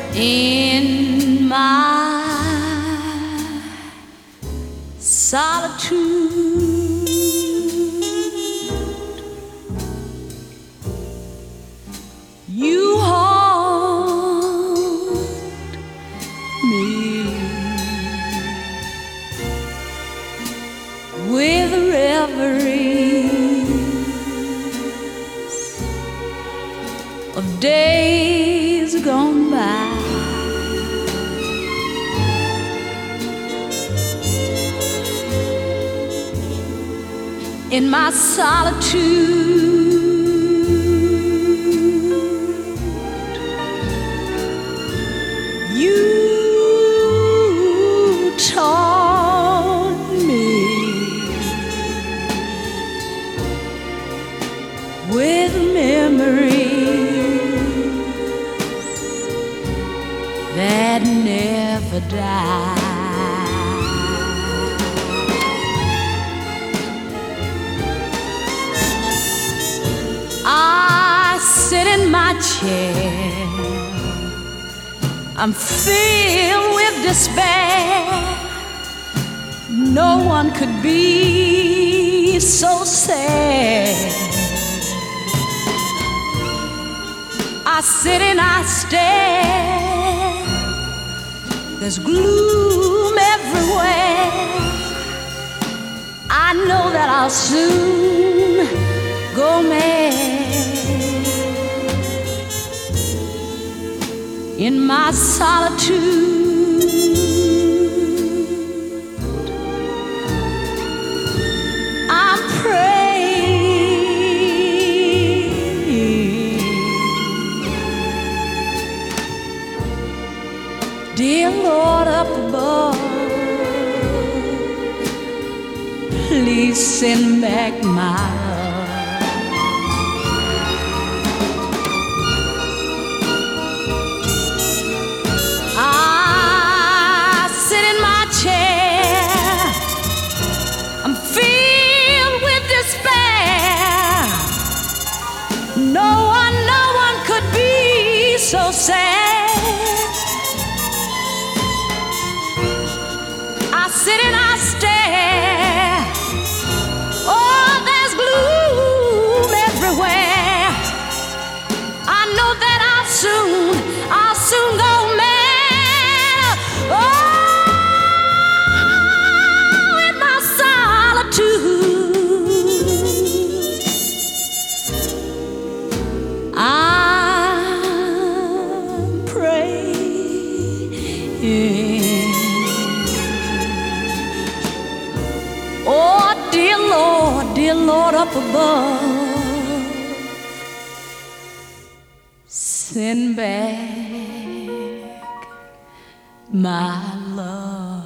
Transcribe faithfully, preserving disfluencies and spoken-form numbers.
in my solitude. You haunt me with reveries of days gone by. In my solitude, you taught me with memories that never die. I sit in my chair, I'm filled with despair. No one could be so sad. I sit and I stare, there's gloom everywhere. I know that I'll soon go mad. In my solitude, I'm praying, dear Lord up above, please send back my love. No one, no one could be so sad. I sit and I stare. Oh, there's gloom everywhere. I know that I'll soon, I'll soon go mad. Oh, in my solitude, I'm praying. Oh, dear Lord, dear Lord up above, send back my love.